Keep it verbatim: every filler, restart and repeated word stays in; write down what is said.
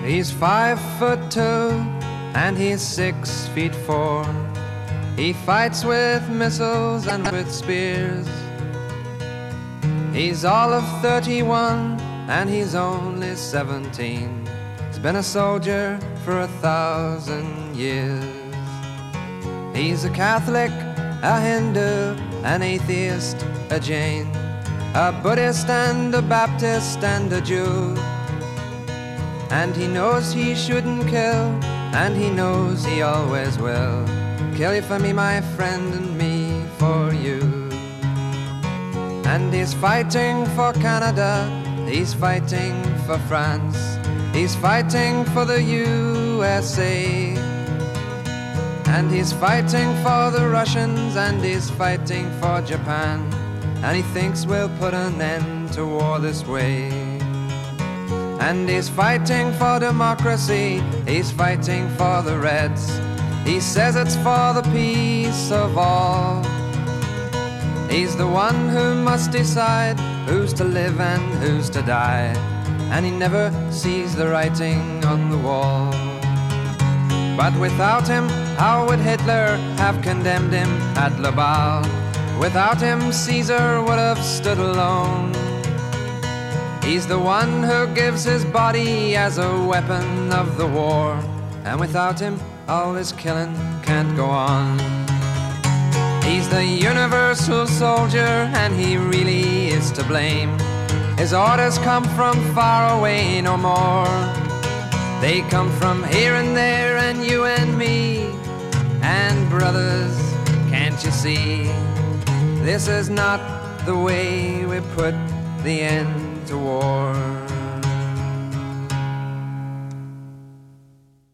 He's five foot two and he's six feet four. He fights with missiles and with spears. He's all of thirty-one and he's only seventeen. He's been a soldier for a thousand years. He's a Catholic, a Hindu, an atheist, a Jain, a Buddhist and a Baptist and a Jew. And he knows he shouldn't kill, and he knows he always will. Kill you for me, my friend, and me for you. And he's fighting for Canada, he's fighting for France, he's fighting for the U S A. And he's fighting for the Russians, and he's fighting for Japan. And he thinks we'll put an end to war this way. And he's fighting for democracy, he's fighting for the Reds. He says it's for the peace of all. He's the one who must decide who's to live and who's to die. And he never sees the writing on the wall. But without him, how would Hitler have condemned him at Laval? Without him, Caesar would have stood alone. He's the one who gives his body as a weapon of the war. And without him, all this killing can't go on. He's the universal soldier, and he really is to blame. His orders come from far away no more. They come from here and there and you and me. And brothers, can't you see? This is not the way we put the end to war.